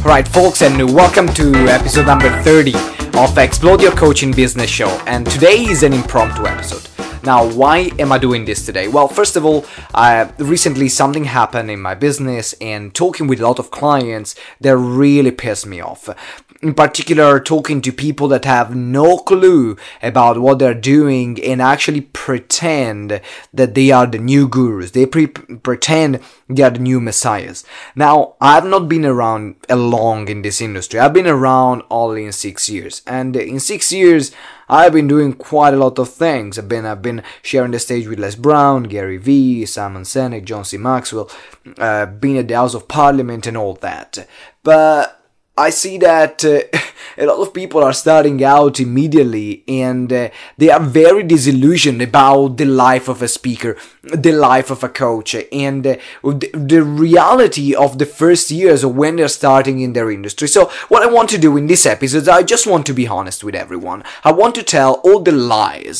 Right, folks, and welcome to episode number 30 of Explode Your Coaching Business Show. And today is an impromptu episode. Now, why am I doing this today? Well, first of all, recently something happened in my business, and talking with a lot of clients that really pissed me off. In particular, talking to people that have no clue about what they're doing and actually pretend that they are the new gurus. They pretend they are the new messiahs. Now, I've not been around long in this industry. I've been around only in 6 years. And in 6 years, I've been doing quite a lot of things. I've been sharing the stage with Les Brown, Gary Vee, Simon Sinek, John C. Maxwell, being at the House of Parliament and all that. But I see that a lot of people are starting out immediately, and they are very disillusioned about the life of a speaker, the life of a coach, and the reality of the first years of when they're starting in their industry. So what I want to do in this episode, I just want to be honest with everyone. I want to tell all the lies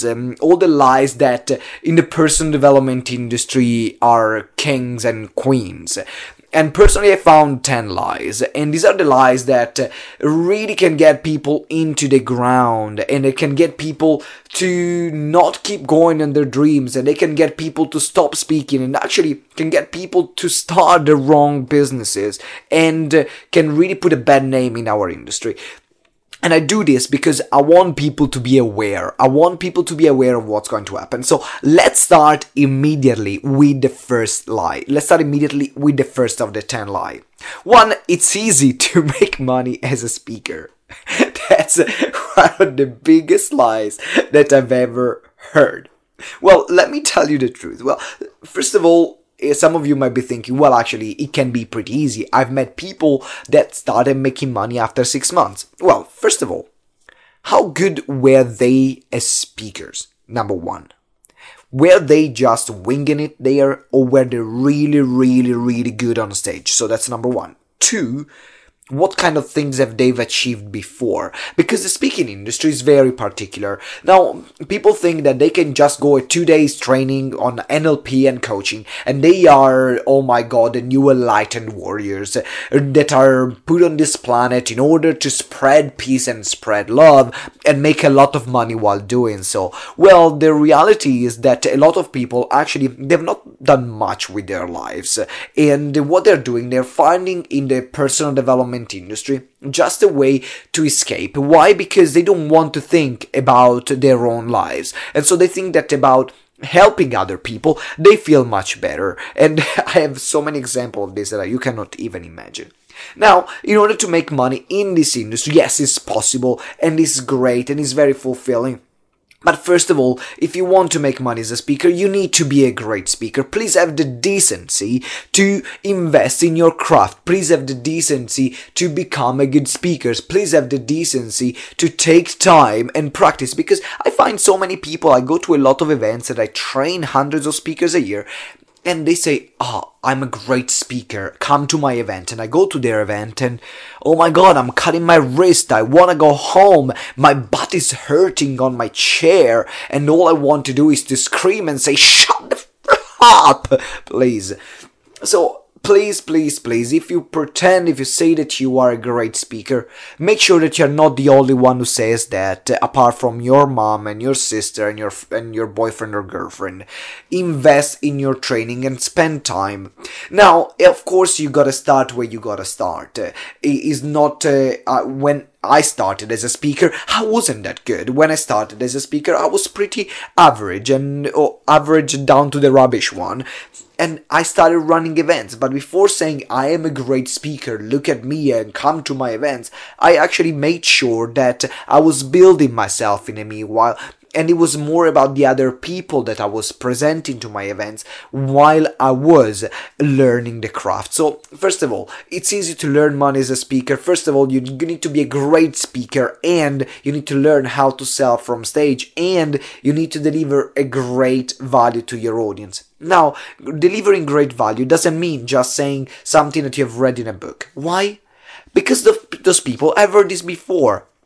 that in the personal development industry are kings and queens. And personally, I found 10 lies, and these are the lies that really can get people into the ground, and it can get people to not keep going on their dreams, and they can get people to stop speaking, and actually can get people to start the wrong businesses, and can really put a bad name in our industry. And I do this because I want people to be aware. I want people to be aware of what's going to happen. So let's start immediately with the first lie. Let's start immediately with the first of the 10 lies. One, it's easy to make money as a speaker. That's one of the biggest lies that I've ever heard. Well, let me tell you the truth. Well, first of all, some of you might be thinking, well, actually, it can be pretty easy. I've met people that started making money after 6 months. Well, first of all, how good were they as speakers? Number one. Were they just winging it there, or were they really, really, really good on stage? So that's number one. Two, what kind of things have they achieved before? Because the speaking industry is very particular. Now, people think that they can just go a 2 days training on NLP and coaching, and they are, oh my god, the new enlightened warriors that are put on this planet in order to spread peace and spread love and make a lot of money while doing so. Well, the reality is that a lot of people actually, they've not done much with their lives, and what they're doing, they're finding in the personal development industry just a way to escape. Why? Because they don't want to think about their own lives, and so they think that about helping other people they feel much better. And I have so many examples of this that you cannot even imagine. Now, in order to make money in this industry, yes, it's possible, and it's great, and it's very fulfilling. But first of all, if you want to make money as a speaker, you need to be a great speaker. Please have the decency to invest in your craft. Please have the decency to become a good speaker. Please have the decency to take time and practice. Because I find so many people, I go to a lot of events and I train hundreds of speakers a year, and they say, I'm a great speaker, come to my event. And I go to their event and, oh my god, I'm cutting my wrist, I want to go home, my butt is hurting on my chair, and all I want to do is to scream and say, shut the f*** up, please. So, please, if you say that you are a great speaker, make sure that you're not the only one who says that, apart from your mom and your sister and your boyfriend or girlfriend. Invest in your training and spend time. Now, of course, you gotta start where you gotta start. It is not, when I started as a speaker, I wasn't that good. When I started as a speaker, I was pretty average, and average down to the rubbish one. And I started running events. But before saying I am a great speaker, look at me and come to my events, I actually made sure that I was building myself in a meanwhile. And it was more about the other people that I was presenting to my events while I was learning the craft. So, first of all, it's easy to learn money as a speaker. First of all, you need to be a great speaker, and you need to learn how to sell from stage, and you need to deliver a great value to your audience. Now, delivering great value doesn't mean just saying something that you have read in a book. Why? Because those people, I've heard this before.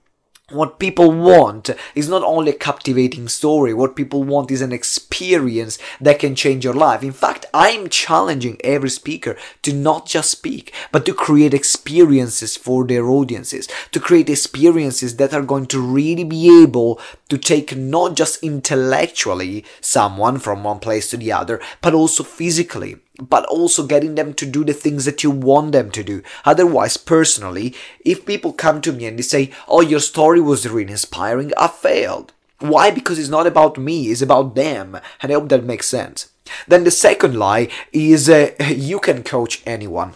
What people want is not only a captivating story. What people want is an experience that can change your life. In fact, I'm challenging every speaker to not just speak, but to create experiences for their audiences, to create experiences that are going to really be able to take not just intellectually someone from one place to the other, but also physically, but also getting them to do the things that you want them to do. Otherwise, personally, if people come to me and they say, oh, your story was really inspiring, I failed. Why? Because it's not about me, it's about them. And I hope that makes sense. Then the second lie is you can coach anyone.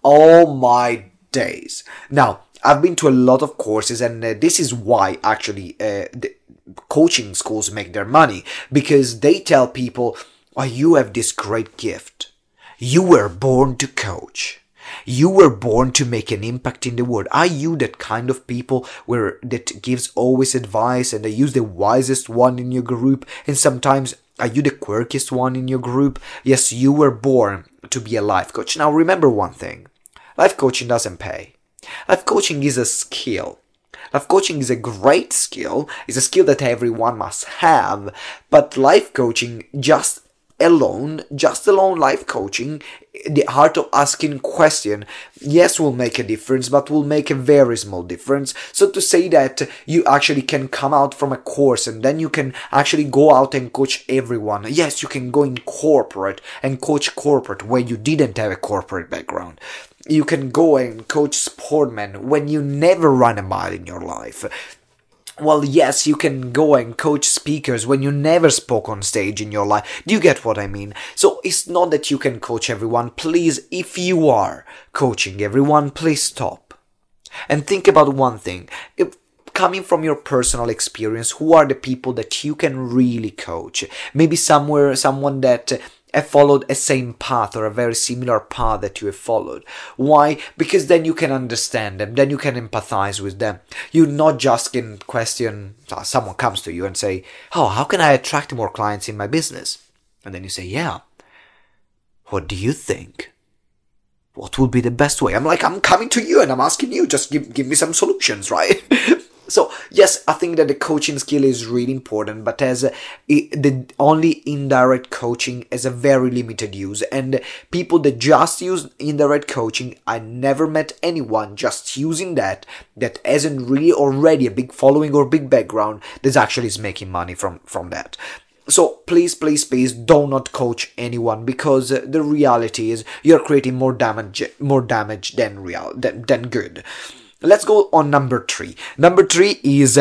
Oh my days. Now, I've been to a lot of courses, and this is why actually the coaching schools make their money, because they tell people, oh, you have this great gift. You were born to coach. You were born to make an impact in the world. Are you that kind of people that gives always advice and they use the wisest one in your group? And sometimes are you the quirkiest one in your group? Yes, you were born to be a life coach. Now remember one thing. Life coaching doesn't pay. Life coaching is a skill. Life coaching is a great skill. It's a skill that everyone must have. But life coaching just alone life coaching, the art of asking question, yes, will make a difference, but will make a very small difference. So to say that you actually can come out from a course and then you can actually go out and coach everyone. Yes, you can go in corporate and coach corporate when you didn't have a corporate background. You can go and coach sportmen when you never run a mile in your life. Well, yes, you can go and coach speakers when you never spoke on stage in your life. Do you get what I mean? So it's not that you can coach everyone. Please, if you are coaching everyone, please stop. And think about one thing. Coming from your personal experience, who are the people that you can really coach? Maybe someone that have followed a same path or a very similar path that you have followed. Why? Because then you can understand them, then you can empathize with them. You not just can question, someone comes to you and say, oh, how can I attract more clients in my business? And then you say, yeah, what do you think? What would be the best way? I'm coming to you and I'm asking you, just give me some solutions, right? So, yes, I think that the coaching skill is really important, but the only indirect coaching has a very limited use. And people that just use indirect coaching, I never met anyone just using that hasn't really already a big following or big background that actually is making money from that. So please do not coach anyone, because the reality is you're creating more damage than good. Let's go on number 3. Number 3 is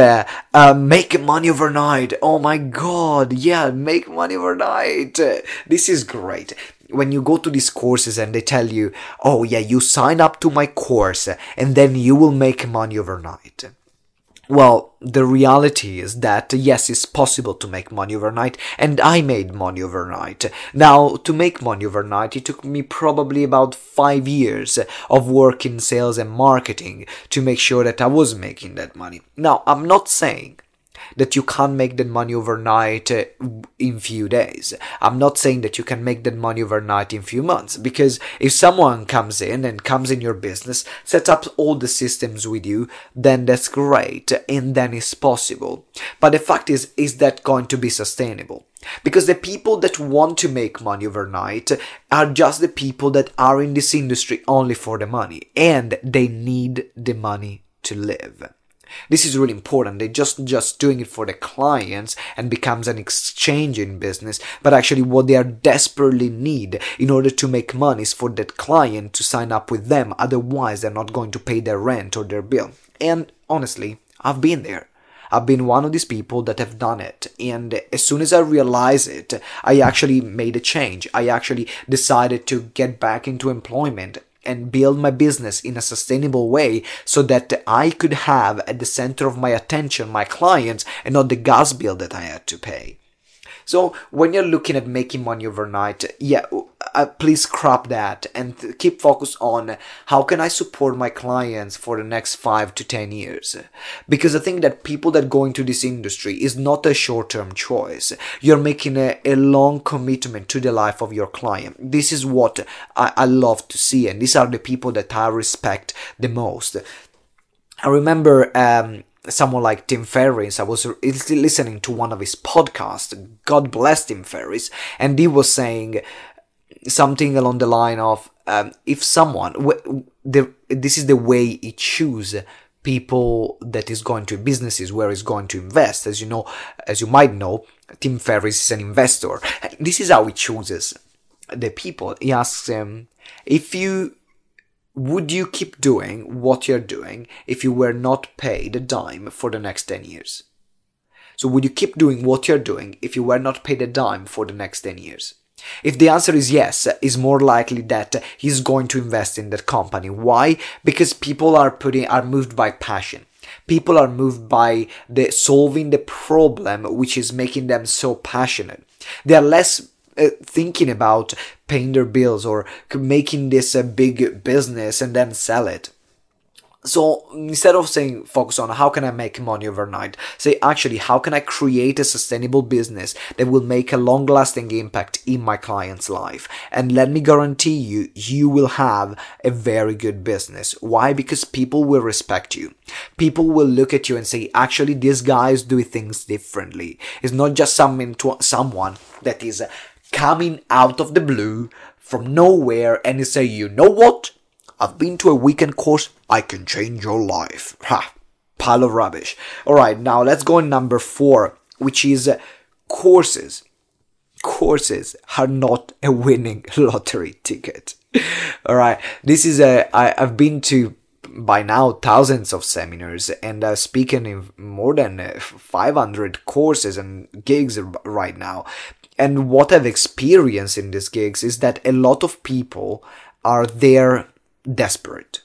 make money overnight. Oh my god, yeah, make money overnight. This is great. When you go to these courses and they tell you, oh yeah, you sign up to my course and then you will make money overnight. Well, the reality is that yes, it's possible to make money overnight, and I made money overnight. Now, to make money overnight, it took me probably about 5 years of work in sales and marketing to make sure that I was making that money. Now, I'm not saying that you can't make that money overnight in few days. I'm not saying that you can make that money overnight in few months, because if someone comes in your business, sets up all the systems with you, then that's great, and then it's possible. But the fact is that going to be sustainable? Because the people that want to make money overnight are just the people that are in this industry only for the money, and they need the money to live. This is really important. They're just doing it for the clients and becomes an exchange in business, but actually what they are desperately need in order to make money is for that client to sign up with them. Otherwise, they're not going to pay their rent or their bill. And honestly, I've been there. I've been one of these people that have done it, and as soon as I realized it, I actually made a change. I actually decided to get back into employment and build my business in a sustainable way so that I could have at the center of my attention my clients and not the gas bill that I had to pay. So when you're looking at making money overnight, please scrap that and keep focused on how can I support my clients for the next 5 to 10 years. Because I think that people that go into this industry is not a short-term choice. You're making a long commitment to the life of your client. This is what I love to see, and these are the people that I respect the most. I remember someone like Tim Ferriss. I was listening to one of his podcasts. God bless Tim Ferriss, and he was saying something along the line of, if someone, this is the way he chooses people that is going to businesses where he's going to invest. As you might know, Tim Ferriss is an investor. This is how he chooses the people. He asks them, would you keep doing what you're doing if you were not paid a dime for the next 10 years? So would you keep doing what you're doing if you were not paid a dime for the next 10 years? If the answer is yes, it's more likely that he's going to invest in that company. Why? Because people are moved by passion. People are moved by solving the problem, which is making them so passionate. They are less thinking about paying their bills or making this a big business and then sell it. So instead of saying focus on how can I make money overnight, say actually how can I create a sustainable business that will make a long-lasting impact in my client's life. And let me guarantee you will have a very good business. Why? Because people will respect you. People will look at you and say, actually this guy is doing things differently. It's not just someone that is coming out of the blue from nowhere and say, you know what? I've been to a weekend course, I can change your life. Ha! Pile of rubbish. Alright, now let's go on number 4, which is courses. Courses are not a winning lottery ticket. Alright, this is I've been to by now thousands of seminars and speaking in more than 500 courses and gigs right now. And what I've experienced in these gigs is that a lot of people are there desperate,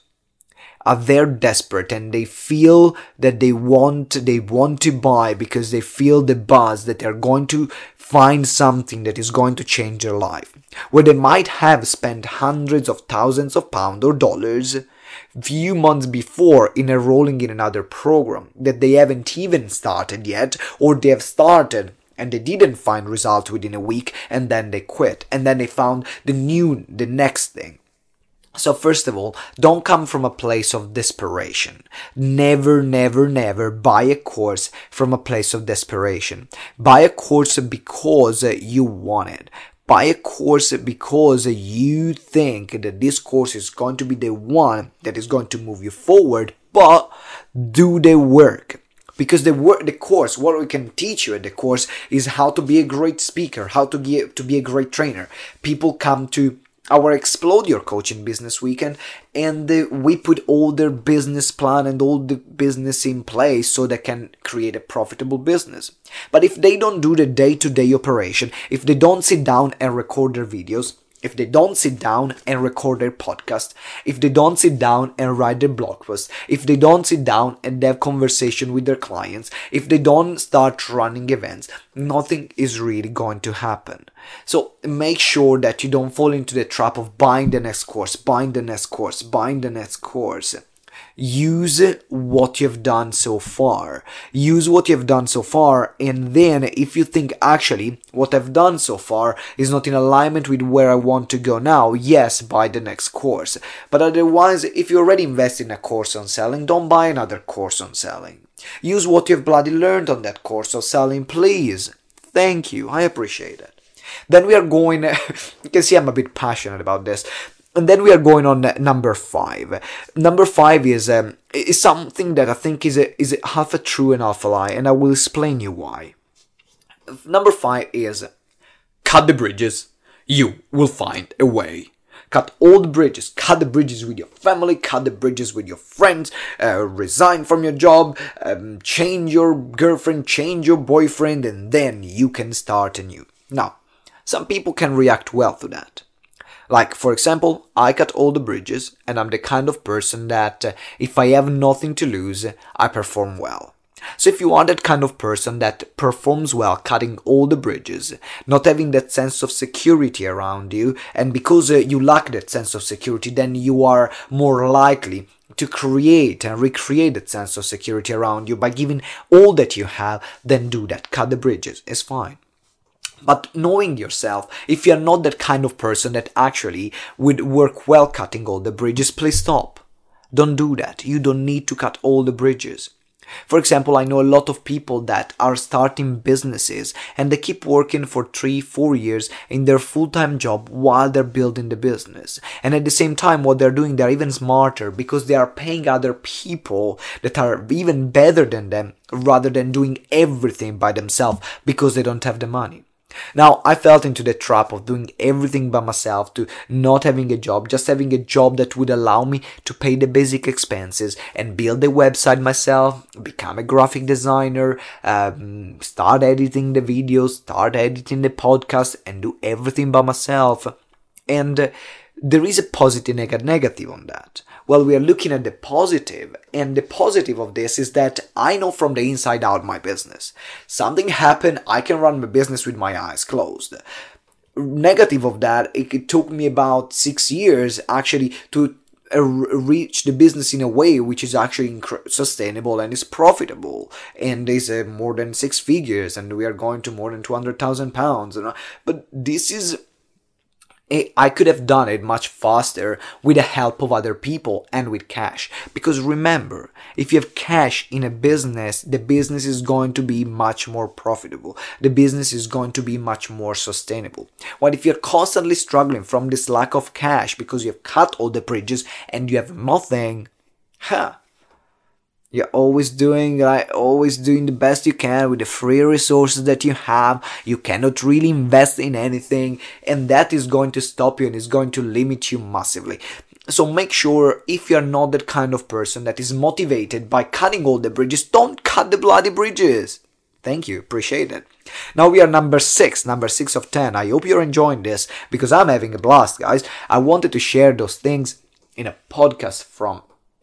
and they feel that they want to buy because they feel the buzz that they're going to find something that is going to change their life, where they might have spent hundreds of thousands of pounds or dollars few months before in enrolling in another program that they haven't even started yet, or they have started and they didn't find results within a week and then they quit, and then they found the next thing. So first of all, don't come from a place of desperation. Never, never, never buy a course from a place of desperation. Buy a course because you want it. Buy a course because you think that this course is going to be the one that is going to move you forward, but do the work. Because the course, what we can teach you at the course is how to be a great speaker, how to be a great trainer. People come to our Explode Your Coaching Business Weekend, and we put all their business plan and all the business in place so they can create a profitable business. But if they don't do the day-to-day operation, if they don't sit down and record their videos, if they don't sit down and record their podcast, if they don't sit down and write their blog posts, if they don't sit down and have conversation with their clients, if they don't start running events, nothing is really going to happen. So make sure that you don't fall into the trap of buying the next course, buying the next course, buying the next course. Use what you've done so far. Use what you've done so far, and then if you think actually what I've done so far is not in alignment with where I want to go now, yes, buy the next course. But otherwise, if you already invest in a course on selling, don't buy another course on selling. Use what you've bloody learned on that course on selling, please. Thank you, I appreciate it. Then we are going, you can see I'm a bit passionate about this. And then we are going on number 5. Number 5 is something that I think is half a true and half a lie, and I will explain you why. Number 5 is cut the bridges. You will find a way. Cut all the bridges. Cut the bridges with your family. Cut the bridges with your friends. Resign from your job. Change your girlfriend. Change your boyfriend, and then you can start anew. Now, some people can react well to that. Like, for example, I cut all the bridges, and I'm the kind of person that if I have nothing to lose, I perform well. So if you are that kind of person that performs well cutting all the bridges, not having that sense of security around you, and because you lack that sense of security, then you are more likely to create and recreate that sense of security around you by giving all that you have, then do that. Cut the bridges. It's fine. But knowing yourself, if you're not that kind of person that actually would work well cutting all the bridges, please stop. Don't do that. You don't need to cut all the bridges. For example, I know a lot of people that are starting businesses and they keep working for 3-4 years in their full-time job while they're building the business. And at the same time, what they're doing, they're even smarter because they are paying other people that are even better than them rather than doing everything by themselves because they don't have the money. Now, I fell into the trap of doing everything by myself, to not having a job, just having a job that would allow me to pay the basic expenses and build the website myself, become a graphic designer, start editing the videos, start editing the podcast, and do everything by myself. And there is a positive negative on that. Well, we are looking at the positive, and the positive of this is that I know from the inside out my business. Something happened, I can run my business with my eyes closed. Negative of that, it took me about 6 years actually to reach the business in a way which is actually sustainable and is profitable, and is more than 6 figures, and we are going to more than 200,000 pounds. But this is, I could have done it much faster with the help of other people and with cash. Because remember, if you have cash in a business, the business is going to be much more profitable. The business is going to be much more sustainable. While if you're constantly struggling from this lack of cash because you have cut all the bridges and you have nothing, you're always doing the best you can with the free resources that you have. You cannot really invest in anything, and that is going to stop you and is going to limit you massively. So make sure, if you're not that kind of person that is motivated by cutting all the bridges, don't cut the bloody bridges. Thank you, appreciate it. Now we are number 6 of 10. I hope you're enjoying this because I'm having a blast, guys. I wanted to share those things in a podcast from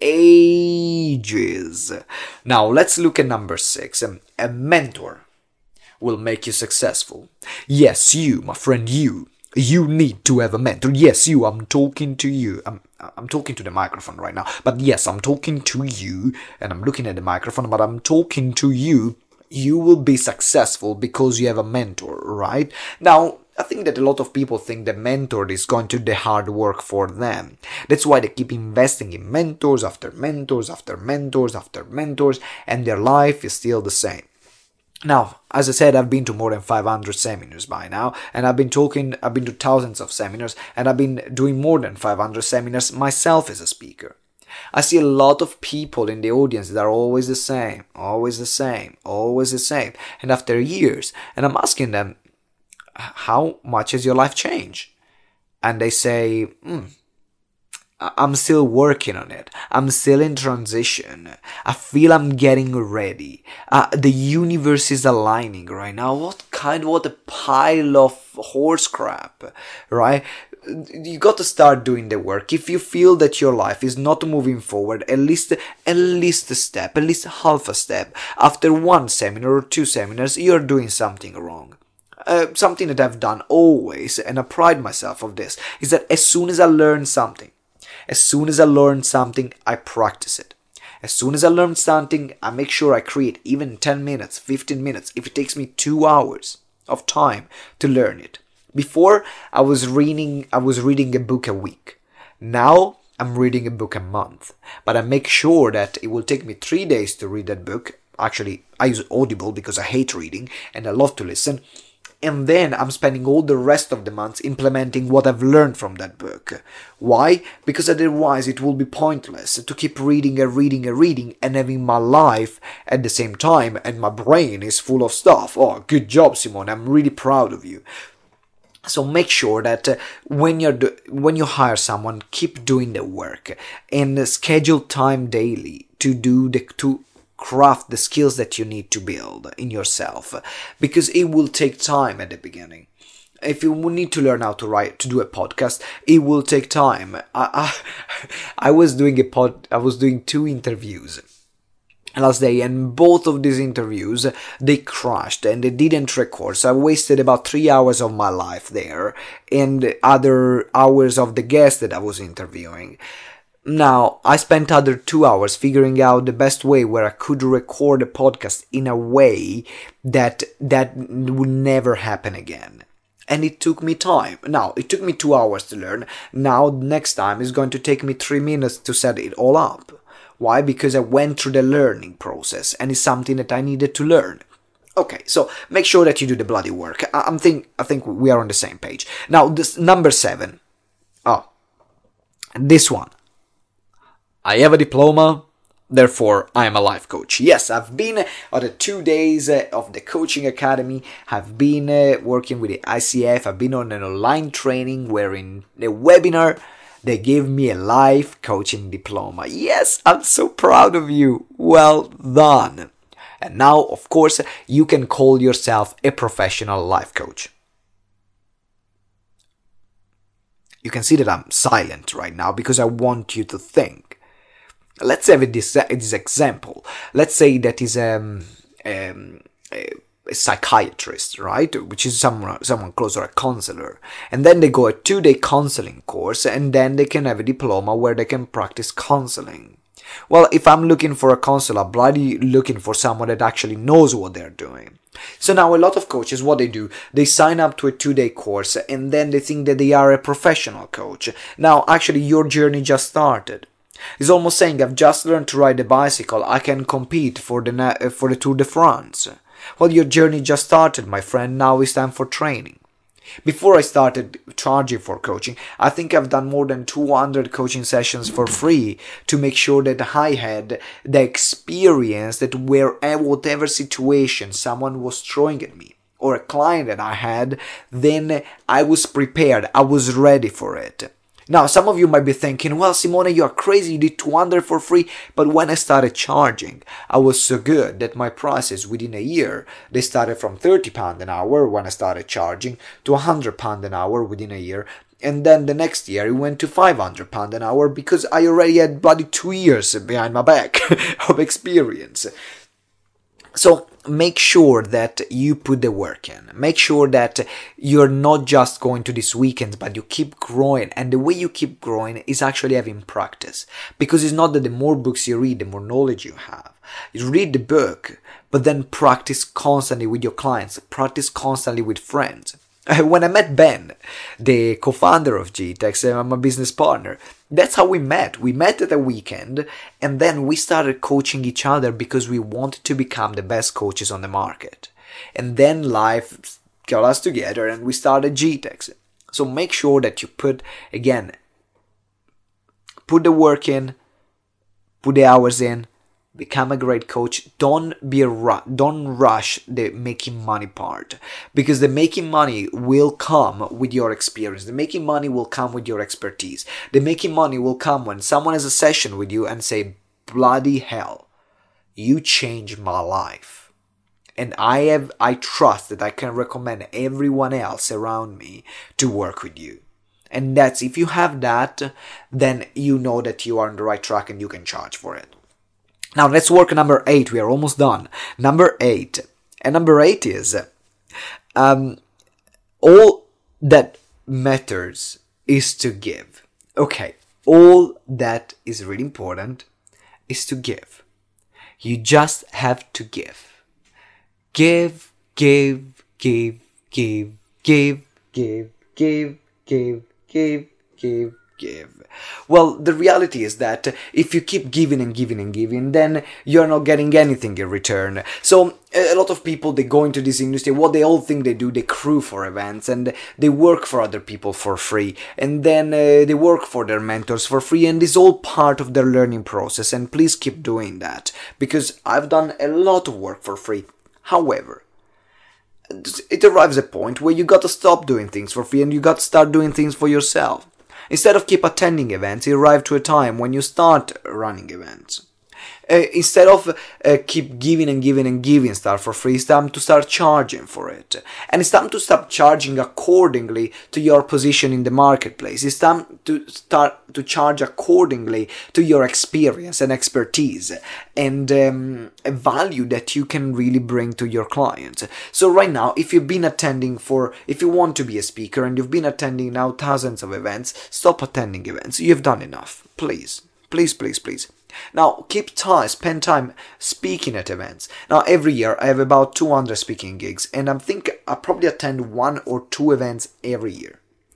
ages. Now let's look at number 6. A mentor will make you successful. Yes, you, my friend, you need to have a mentor. Yes, you, I'm talking to you. I'm talking to the microphone right now, but yes, I'm talking to you, and I'm looking at the microphone, but I'm talking to you. You will be successful because you have a mentor, right? Now, I think that a lot of people think the mentor is going to do the hard work for them. That's why they keep investing in mentors after mentors after mentors after mentors, and their life is still the same. Now, as I said, I've been to more than 500 seminars by now, and I've been to thousands of seminars, and I've been doing more than 500 seminars myself as a speaker. I see a lot of people in the audience that are always the same, always the same, always the same. And after years, and I'm asking them, how much has your life changed? And they say, I'm still working on it. I'm still in transition. I feel I'm getting ready. The universe is aligning right now. What a pile of horse crap, right? You got to start doing the work. If you feel that your life is not moving forward, at least a step, at least half a step, after 1 seminar or 2 seminars, you're doing something wrong. Something that I've done always, and I pride myself of this, is that as soon as I learn something, I practice it. As soon as I learn something, I make sure I create even 10 minutes, 15 minutes, if it takes me 2 hours of time to learn it. Before, I was reading a book a week. Now, I'm reading a book a month. But I make sure that it will take me 3 days to read that book. Actually, I use Audible because I hate reading and I love to listen. And then I'm spending all the rest of the months implementing what I've learned from that book. Why? Because otherwise it will be pointless to keep reading and having my life at the same time, and my brain is full of stuff. Oh, good job, Simone. I'm really proud of you. So make sure that when you hire someone, keep doing the work and schedule time daily to craft the skills that you need to build in yourself, because it will take time at the beginning. If you need to learn how to do a podcast, it will take time. I was doing 2 interviews last day, and both of these interviews, they crashed and they didn't record. So I wasted about 3 hours of my life there, and other hours of the guests that I was interviewing. Now, I spent other 2 hours figuring out the best way where I could record a podcast in a way that would never happen again. And it took me time. Now, it took me 2 hours to learn. Now, next time is going to take me 3 minutes to set it all up. Why? Because I went through the learning process and it's something that I needed to learn. Okay, so make sure that you do the bloody work. I think we are on the same page. Now, this number 7. Oh, this one. I have a diploma, therefore I am a life coach. Yes, I've been at the 2 days of the coaching academy. I've been working with the ICF. I've been on an online training where in the webinar they gave me a life coaching diploma. Yes, I'm so proud of you. Well done. And now, of course, you can call yourself a professional life coach. You can see that I'm silent right now because I want you to think. Let's have this example. Let's say that is a psychiatrist, right? Which is someone close, or a counselor. And then they go a 2-day counseling course, and then they can have a diploma where they can practice counseling. Well, if I'm looking for a counselor, I'm bloody looking for someone that actually knows what they're doing. So now a lot of coaches, what they do, they sign up to a 2-day course and then they think that they are a professional coach. Now, actually, your journey just started. It's almost saying, I've just learned to ride a bicycle, I can compete for the Tour de France. Well, your journey just started, my friend, now it's time for training. Before I started charging for coaching, I think I've done more than 200 coaching sessions for free to make sure that I had the experience that whatever situation someone was throwing at me, or a client that I had, then I was prepared, I was ready for it. Now, some of you might be thinking, well, Simone, you are crazy, you did 200 for free. But when I started charging, I was so good that my prices within a year, they started from £30 an hour when I started charging to £100 an hour within a year. And then the next year, it went to £500 an hour because I already had bloody 2 years behind my back of experience. So make sure that you put the work in. Make sure that you're not just going to these weekends, but you keep growing. And the way you keep growing is actually having practice. Because it's not that the more books you read, the more knowledge you have. You read the book, but then practice constantly with your clients. Practice constantly with friends. When I met Ben, the co-founder of GTEx, I'm a business partner, that's how we met. We met at a weekend, and then we started coaching each other because we wanted to become the best coaches on the market. And then life got us together and we started GTEx. So make sure that you put the work in, put the hours in, become a great coach. Don't rush the making money part, because the making money will come with your experience. The making money will come with your expertise. The making money will come when someone has a session with you and say, bloody hell, you changed my life. And I trust that I can recommend everyone else around me to work with you. And that's, if you have that, then you know that you are on the right track and you can charge for it. Now let's work on number 8. We are almost done. Number 8. And number 8 is all that matters is to give. Okay, all that is really important is to give. You just have to give. Give, give, give, give, give, give, give, give, give, give, give. Well, the reality is that if you keep giving and giving and giving, then you're not getting anything in return. So a lot of people, they go into this industry, what they all think they do, they crew for events and they work for other people for free, and then they work for their mentors for free, and it's all part of their learning process. And please keep doing that, because I've done a lot of work for free. However, it arrives a point where you got to stop doing things for free and you got to start doing things for yourself. Instead of keep attending events, you arrive to a time when you start running events. Instead of keep giving and giving and giving stuff for free, it's time to start charging for it. And it's time to stop charging accordingly to your position in the marketplace. It's time to start to charge accordingly to your experience and expertise and a value that you can really bring to your clients. So right now, if you want to be a speaker and you've been attending now thousands of events, stop attending events. You've done enough. Please, please, please, please. Now, spend time speaking at events. Now, every year I have about 200 speaking gigs, and I think I probably attend 1 or 2 events every year.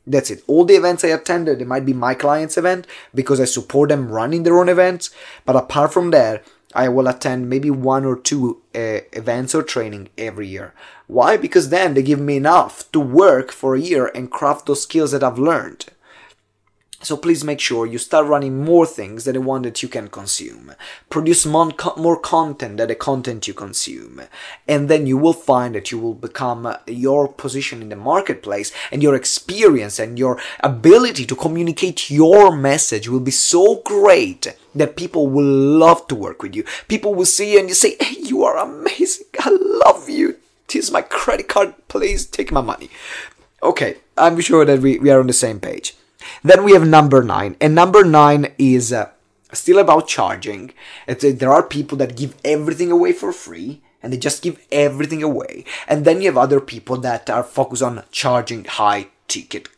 That's it. All the events I attended, it might be my client's event because I support them running their own events. But apart from that, I will attend maybe 1 or 2 events or training every year. Why? Because then they give me enough to work for a year and craft those skills that I've learned. So please make sure you start running more things than the one that you can consume. Produce more content than the content you consume. And then you will find that you will become your position in the marketplace, and your experience and your ability to communicate your message will be so great that people will love to work with you. People will see you and you say, hey, you are amazing. I love you. Here's my credit card. Please take my money. Okay, I'm sure that we are on the same page. Then we have number 9, and number 9 is still about charging. There are people that give everything away for free, and they just give everything away. And then you have other people that are focused on charging high ticket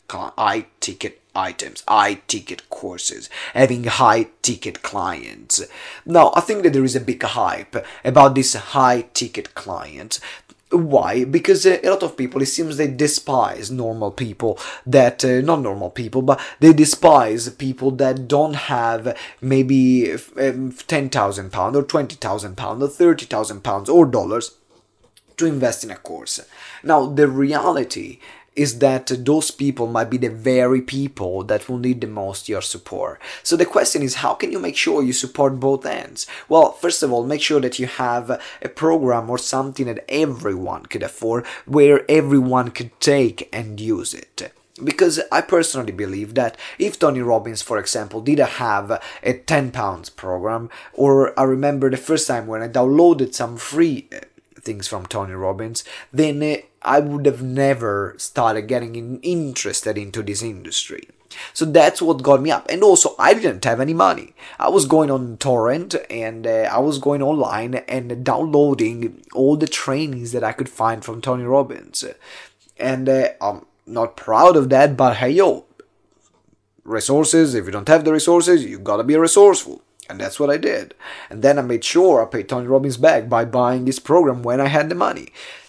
items, high ticket courses, having high ticket clients. Now, I think that there is a big hype about these high ticket clients. Why? Because a lot of people, it seems they despise normal people that, not normal people, but they despise people that don't have maybe £10,000 or £20,000 or £30,000 or dollars to invest in a course. Now, the reality is that those people might be the very people that will need the most your support. So the question is, how can you make sure you support both ends? Well, first of all, make sure that you have a program or something that everyone could afford, where everyone could take and use it. Because I personally believe that if Tony Robbins, for example, did have a £10 program, or I remember the first time when I downloaded some free things from Tony Robbins, then I would have never started getting interested into this industry. So that's what got me up. And also, I didn't have any money. I was going on torrent, and I was going online and downloading all the trainings that I could find from Tony Robbins. And I'm not proud of that, but hey yo, resources, if you don't have the resources, you gotta be resourceful. And that's what I did. And then I made sure I paid Tony Robbins back by buying this program when I had the money.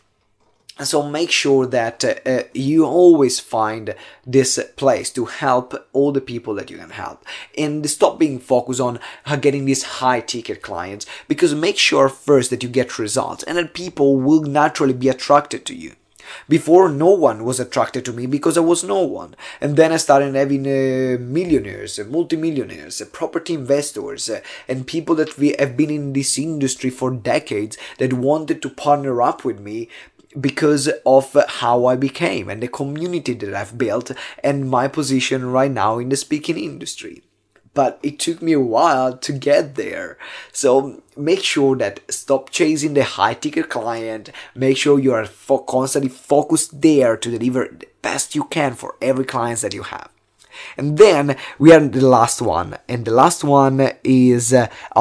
And so make sure that you always find this place to help all the people that you can help. And stop being focused on getting these high ticket clients, because make sure first that you get results, and then people will naturally be attracted to you. Before, no one was attracted to me because I was no one. And then I started having millionaires, multimillionaires, property investors, and people that have been in this industry for decades that wanted to partner up with me because of how I became and the community that I've built and my position right now in the speaking industry. But it took me a while to get there. So make sure that stop chasing the high ticket client. Make sure you are constantly focused there to deliver the best you can for every client that you have. And then we are the last one. And the last one is,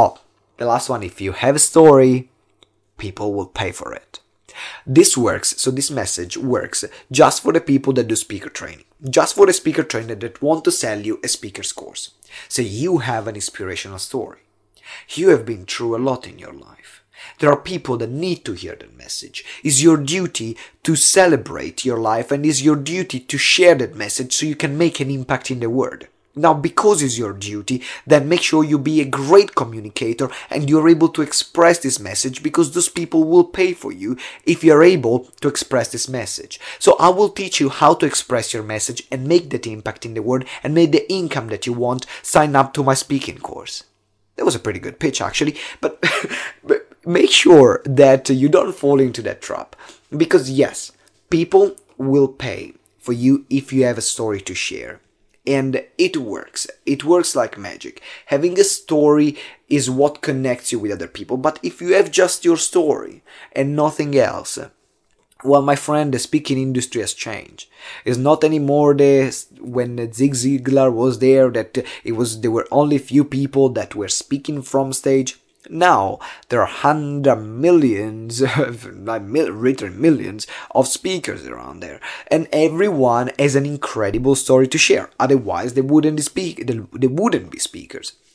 if you have a story, people will pay for it. This works, so this message works just for the people that do speaker training. Just for the speaker trainer that want to sell you a speaker's course. So you have an inspirational story. You have been through a lot in your life. There are people that need to hear that message. It's your duty to celebrate your life, and it's your duty to share that message so you can make an impact in the world. Now, because it's your duty, then make sure you be a great communicator and you're able to express this message, because those people will pay for you if you're able to express this message. So I will teach you how to express your message and make that impact in the world and make the income that you want. Sign up to my speaking course. That was a pretty good pitch, actually, but make sure that you don't fall into that trap, because yes, people will pay for you if you have a story to share. And it works. It works like magic. Having a story is what connects you with other people. But if you have just your story and nothing else, well, my friend, the speaking industry has changed. It's not anymore when Zig Ziglar was there that there were only few people that were speaking from stage. Now, there are hundreds of millions, written millions of speakers around there. And everyone has an incredible story to share. Otherwise, they wouldn't be speakers.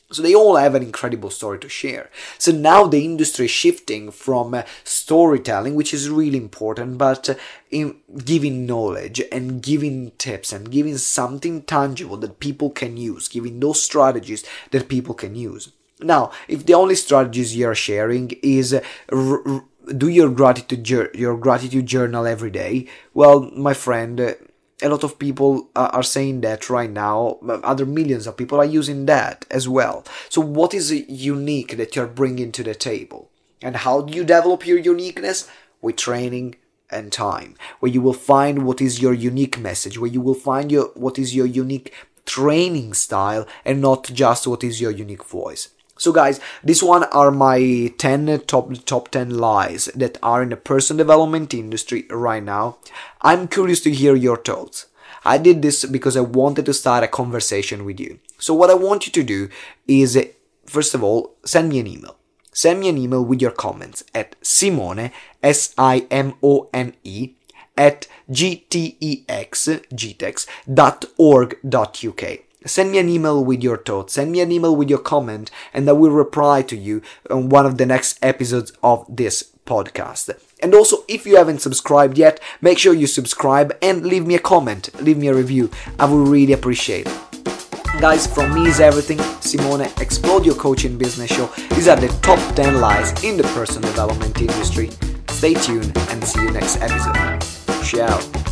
So they all have an incredible story to share. So now the industry is shifting from storytelling, which is really important, but in giving knowledge and giving tips and giving something tangible that people can use, giving those strategies that people can use. Now, if the only strategies you're sharing is do your gratitude journal every day, well, my friend, a lot of people are saying that right now. Other millions of people are using that as well. So what is unique that you're bringing to the table? And how do you develop your uniqueness? With training and time, where you will find what is your unique message, where you will find what is your unique training style, and not just what is your unique voice. So guys, these one are my 10 top 10 lies that are in the personal development industry right now. I'm curious to hear your thoughts. I did this because I wanted to start a conversation with you. So what I want you to do is, first of all, send me an email. Send me an email with your comments at Simone, SIMONE, at gtex.org.uk. Send me an email with your thoughts, send me an email with your comment, and I will reply to you on one of the next episodes of this podcast. And also, if you haven't subscribed yet, make sure you subscribe and leave me a comment, leave me a review. I would really appreciate it. Guys, from me is everything. Simone, Explode Your Coaching Business Show. These are the top 10 lies in the personal development industry. Stay tuned and see you next episode. Ciao.